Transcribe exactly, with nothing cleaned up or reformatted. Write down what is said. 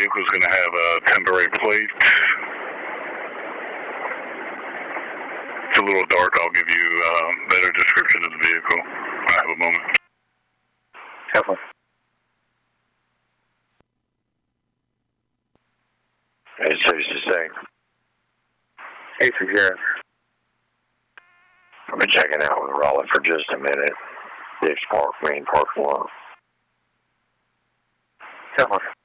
vehicle's going to have a temporary plate. It's a little dark. I'll give you a better description of the vehicle. I have a moment. Definitely. It's safe to say. Hey, for Jared. I've been checking out with Raleigh for just a minute. Dick's Park, main parking lot. Definitely.